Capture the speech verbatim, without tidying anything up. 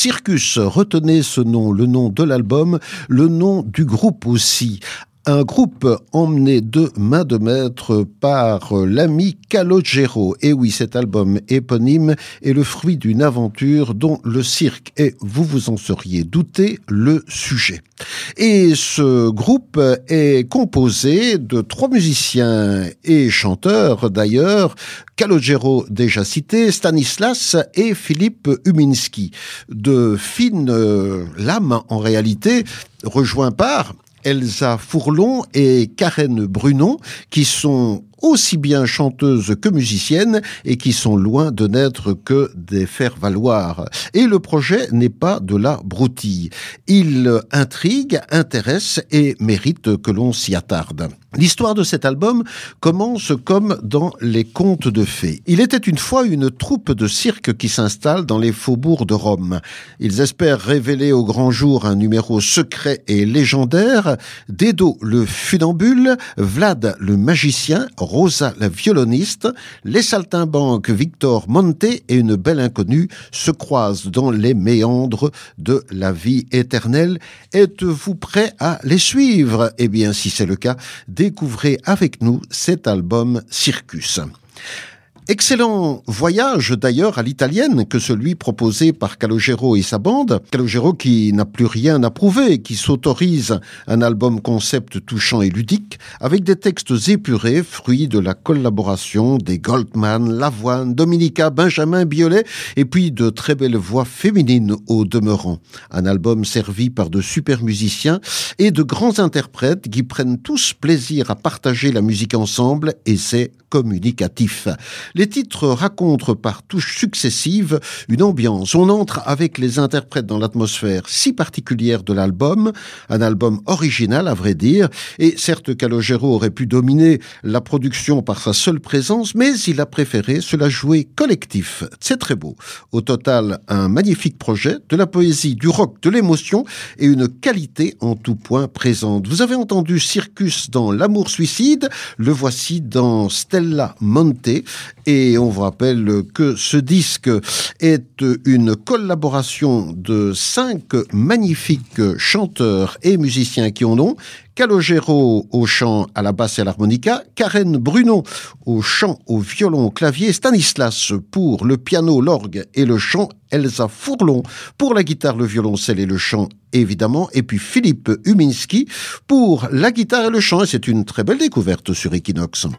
Circus, retenez ce nom, le nom de l'album, le nom du groupe aussi. Un groupe emmené de main de maître par l'ami Calogero. Et oui, cet album éponyme est le fruit d'une aventure dont le cirque est, vous vous en seriez douté, le sujet. Et ce groupe est composé de trois musiciens et chanteurs d'ailleurs, Calogero déjà cité, Stanislas et Philippe Uminski. De fines euh, lames en réalité, rejoints par Elsa Fourlon et Karen Brunon, qui sont aussi bien chanteuses que musiciennes et qui sont loin de n'être que des faire-valoir. Et le projet n'est pas de la broutille. Il intrigue, intéresse et mérite que l'on s'y attarde. L'histoire de cet album commence comme dans les contes de fées. Il était une fois une troupe de cirque qui s'installe dans les faubourgs de Rome. Ils espèrent révéler au grand jour un numéro secret et légendaire. Dedo le funambule, Vlad le magicien, Rosa la violoniste, les saltimbanques Victor Monte et une belle inconnue se croisent dans les méandres de la vie éternelle. Êtes-vous prêts à les suivre ? Eh bien, si c'est le cas, découvrez avec nous cet album Circus. Excellent voyage d'ailleurs à l'italienne que celui proposé par Calogero et sa bande. Calogero qui n'a plus rien à prouver, qui s'autorise un album concept touchant et ludique avec des textes épurés, fruits de la collaboration des Goldman, Lavoine, Dominica, Benjamin Biolay et puis de très belles voix féminines au demeurant. Un album servi par de super musiciens et de grands interprètes qui prennent tous plaisir à partager la musique ensemble et c'est communicatif. Les titres racontent par touches successives une ambiance. On entre avec les interprètes dans l'atmosphère si particulière de l'album, un album original à vrai dire, et certes Calogero aurait pu dominer la production par sa seule présence, mais il a préféré se la jouer collectif. C'est très beau. Au total, un magnifique projet, de la poésie, du rock, de l'émotion et une qualité en tout point présente. Vous avez entendu Circus dans L'amour suicide, le voici dans Stella Monte. Et on vous rappelle que ce disque est une collaboration de cinq magnifiques chanteurs et musiciens qui en ont. Calogero au chant, à la basse et à l'harmonica, Karen Brunon au chant, au violon, au clavier, Stanislas pour le piano, l'orgue et le chant, Elsa Fourlon pour la guitare, le violoncelle et le chant évidemment, et puis Philippe Uminski pour la guitare et le chant. Et c'est une très belle découverte sur Equinox.